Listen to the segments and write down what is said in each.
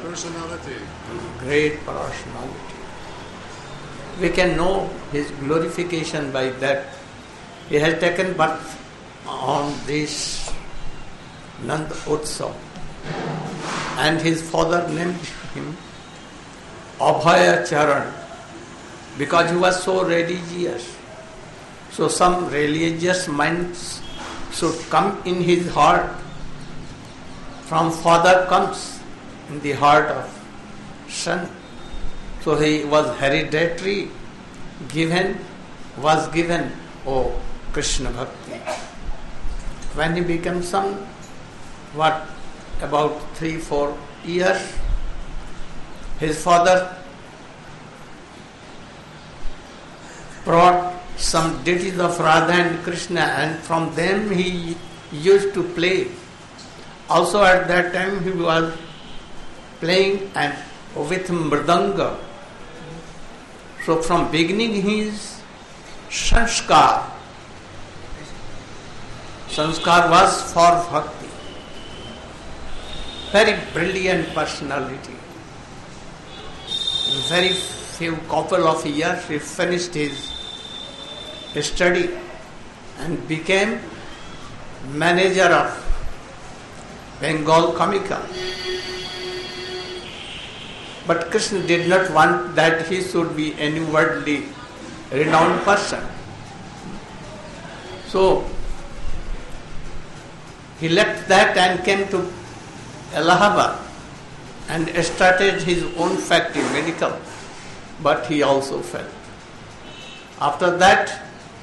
personality. Great personality. We can know his glorification by that. He has taken birth on this Nand Utsav, and his father named him Abhaya Charan because he was so religious. So some religious minds should come in his heart. From father comes in the heart of son. So he was hereditary was given Krishna Bhakti. When he became about 3-4 years, his father brought some deities of Radha and Krishna, and from them he used to play. Also at that time he was playing and with mridanga. So from beginning his sanskar was for bhakti. Very brilliant personality. In very few couple of years he finished his study and became manager of Bengal Comica. But Krishna did not want that he should be any worldly renowned person. So he left that and came to Allahabad and started his own factory, medical, but he also failed. After that,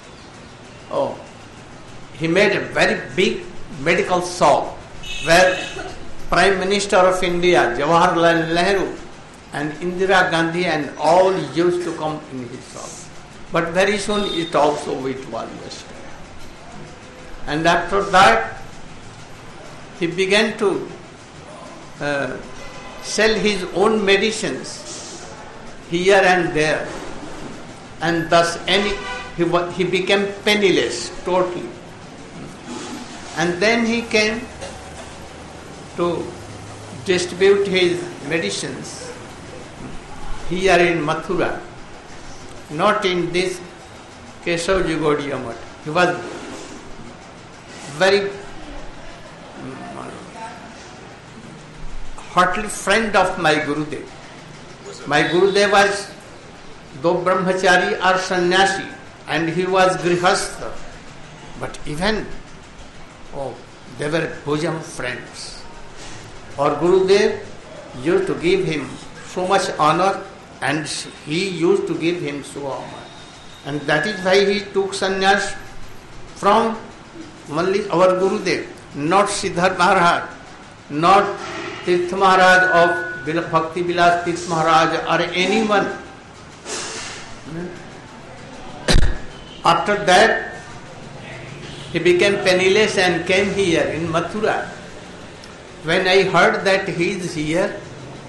he made a very big medical shop where Prime Minister of India, Jawaharlal Nehru, and Indira Gandhi and all used to come in his shop. But very soon it also was destroyed. And after that, he began to sell his own medicines here and there, and thus he became penniless totally. And then he came to distribute his medicines here in Mathura, not in this Keshavji Gaudiya Math. He was very heartily friend of my Gurudev. My Gurudev was though brahmachari or sannyasi, and he was grihastha, but even they were bosom friends. Our Gurudev used to give him so much honor, and he used to give him so honor. And that is why he took sannyas from only our Gurudev, not Siddharth Maharaj, not Tirtha Maharaj of Bhakti Vilas Tirtha Maharaj or anyone. After that, he became penniless and came here in Mathura. When I heard that he is here,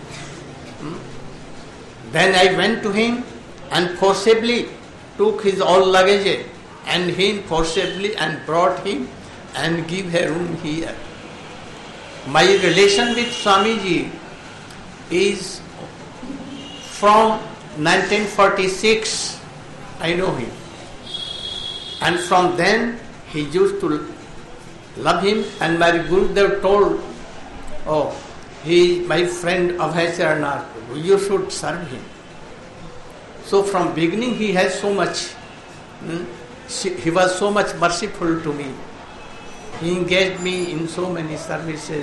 then I went to him and forcibly took his all luggage and him forcibly and brought him and give a room here. My relation with Swamiji is from 1946. I know him. And from then he used to love him, and my Gurudev told, he is my friend Abhay Charanar, you should serve him. So from beginning he has so much, he was so much merciful to me. He engaged me in so many services,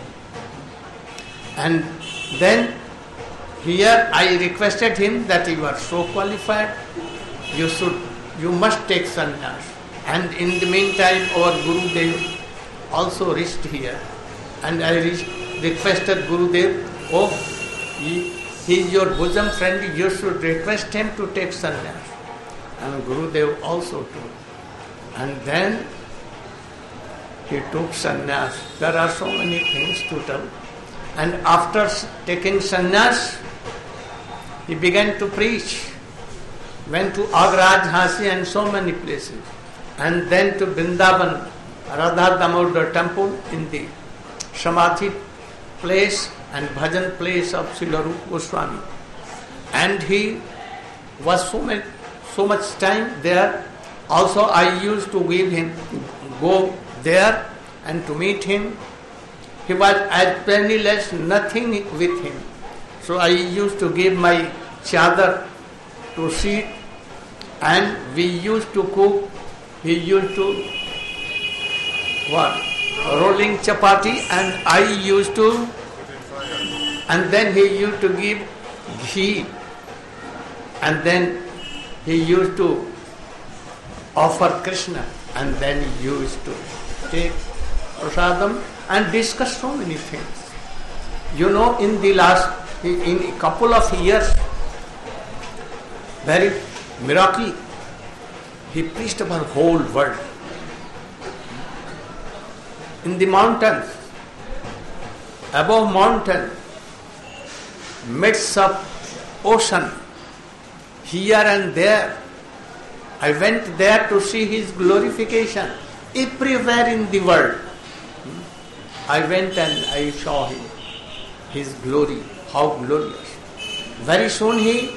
And then here I requested him that you are so qualified, you must take sannyas. And in the meantime our Gurudev also reached here. And I requested Gurudev, he is your bosom friend, you should request him to take sannyas. And Gurudev also took. And then he took sannyas. There are so many things to tell. And after taking sannyas, he began to preach. Went to Agra, Jhansi and so many places. And then to Vrindavan, Radha Damodar temple in the Samadhi place, and bhajan place of Srila Rupa Goswami. And he was so much time there. Also I used to go there and to meet him. He was as penniless, nothing with him. So I used to give my chadar to sit, and we used to cook. He used to rolling chapati, and I used to, and then he used to give ghee, and then he used to offer Krishna, and then he used to take prasadam and discuss so many things. You know, in a couple of years, very miracle, he preached about whole world. In the mountains, above mountain, midst of ocean, here and there. I went there to see his glorification. Everywhere in the world, I went and I saw him, his glory, how glorious. Very soon he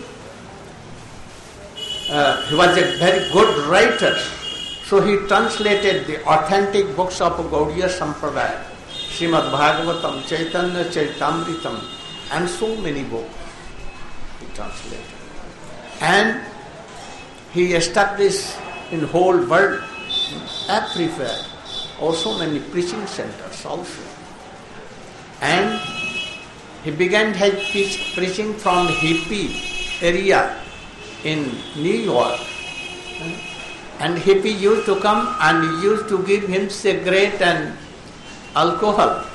was a very good writer. So he translated the authentic books of Gaudiya Sampradaya, Srimad Bhagavatam, Chaitanya Charitamritam, and so many books he translated. And he established in whole world, everywhere, also many preaching centers also. And he began his preaching from hippie area in New York. And hippie used to come and used to give him cigarette and alcohol.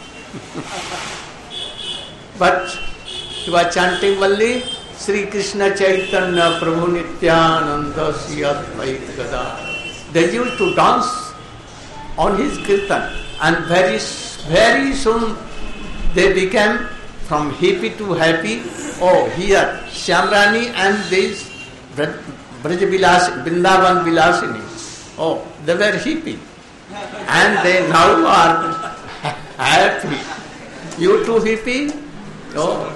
But he was chanting only Sri Krishna Chaitanya Prabhu Nityananda Sri Advaita Gada. They used to dance on his kirtan, and very soon they became from hippie to happy. Oh, here Shyamrani and this Vrindavan Vilasini. Oh, they were hippie. And they now are happy. You too hippie? Oh.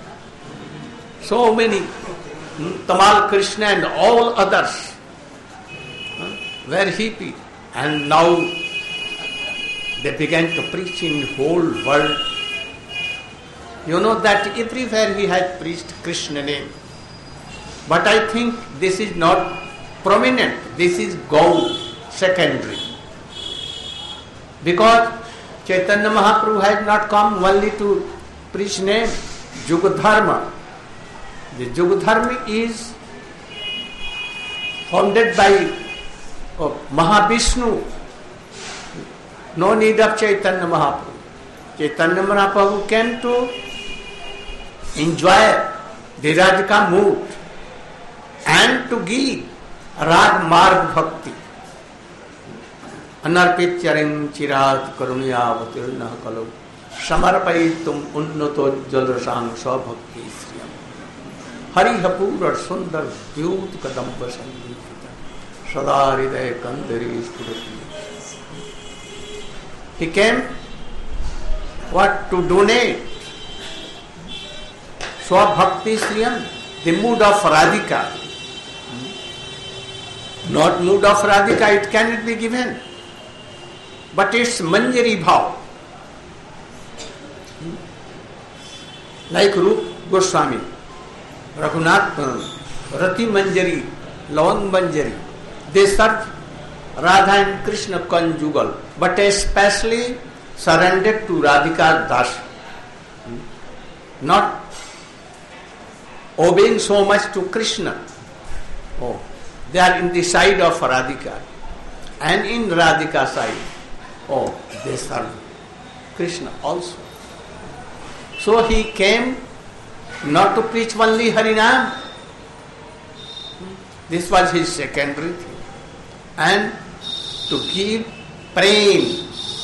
So many. Tamal Krishna and all others were hippie. And now they began to preach in whole world. You know that everywhere he had preached Krishna name. But I think this is not prominent. This is gold, secondary. Because Chaitanya Mahaprabhu had not come only to preach name, Yugadharma. The Yugadharma is founded by Mahavishnu. No need of Chaitanya Mahaprabhu. Chaitanya Mahaprabhu came to enjoy the Radhika mood and to give Rag Marg Bhakti. Anarpit charing chirat karunya avatirna kalu samarpayitum unnato jalasang sabhakti sriyam hari hapur sundar vyut kadamba sangita sadariday kandari spurati. He came to donate Swabhakti Sriyam, the mood of Radhika. Not mood of Radhika, it cannot be given. But it's Manjari Bhav. Like Rupa Goswami, Raghunath, Rati Manjari, Lavang Manjari, they serve Radha and Krishna conjugal, but especially surrendered to Radhika Das. Not obeying so much to Krishna. Oh, they are in the side of Radhika. And in Radhika side, oh, they serve Krishna also. So he came not to preach only Harinam. This was his secondary thing. And to give praying,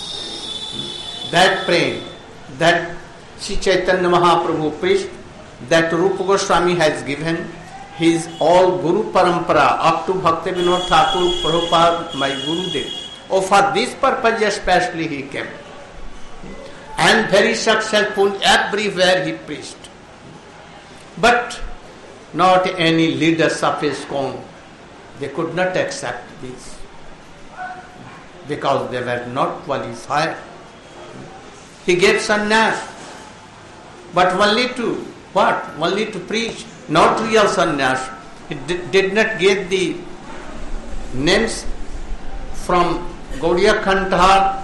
that Sri Chaitanya Mahaprabhu preached, that Rupa Goswami has given his all Guru Parampara up to Bhakti Vinod Thakur Prabhupada, my Gurudev. Oh, for this purpose especially he came. and very successful everywhere he preached. But not any leaders of ISKCON, they could not accept this because they were not qualified. He gave sannyas, but only to what? Only to preach, not real sannyas. He did not get the names from Gaudiya Kandha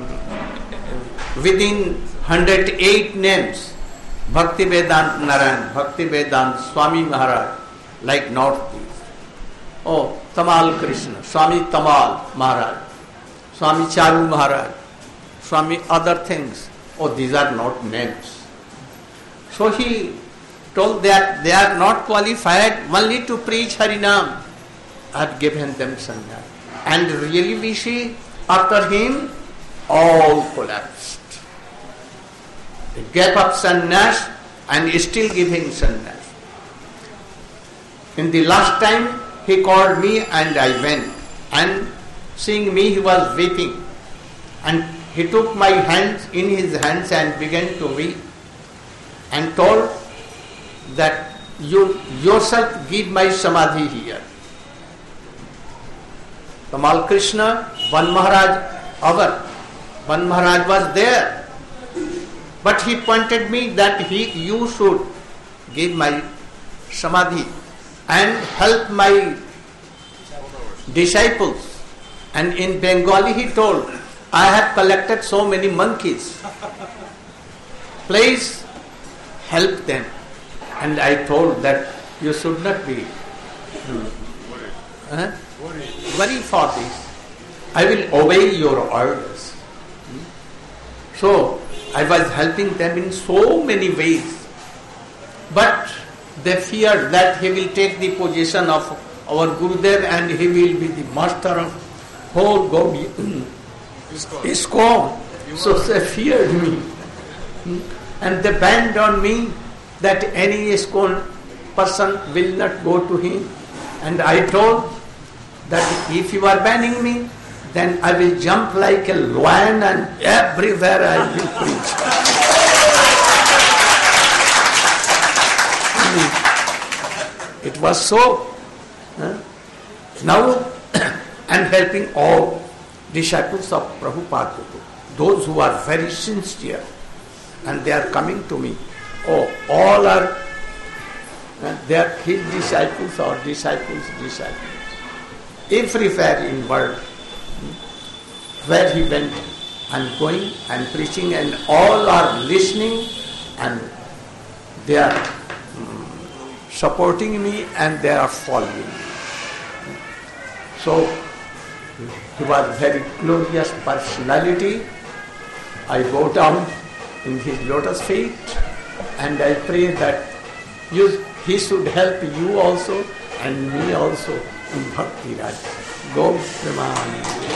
within 108 names. Bhakti Vedant Narayan, Bhakti Vedant Swami Maharaj, like not these. Oh, Tamal Krishna, Swami Tamal Maharaj, Swami Charu Maharaj, Swami other things. Oh, these are not names. So he told that they are not qualified only to preach Harinam. I had given them sannyas. And really we see after him all collapsed. He gave up sannyas and is still giving sannyas. In the last time he called me and I went, and seeing me he was weeping, and he took my hands in his hands and began to weep and told that you yourself give my samadhi here. Tamal Krishna, one Maharaj was there, but he pointed me that you should give my samadhi and help my disciples. And in Bengali he told, I have collected so many monkeys. Please help them. And I told that you should not be worried for this. I will obey your orders. So I was helping them in so many ways. But they feared that he will take the position of our Gurudev and he will be the master of whole ISKCON. So they feared me. And they banned on me that any ISKCON person will not go to him. And I told that if you are banning me, then I will jump like a lion and everywhere I will preach. It was so. Now I am helping all disciples of Prabhupada, those who are very sincere, and they are coming to me. Oh, all are, they are his disciples or disciples. Everywhere in world, where he went, I'm going and preaching, and all are listening, and they are supporting me and they are following. So he was very glorious personality. I bow down in his lotus feet and I pray that he should help you also and me also in Bhakti Raj. Go Premanand.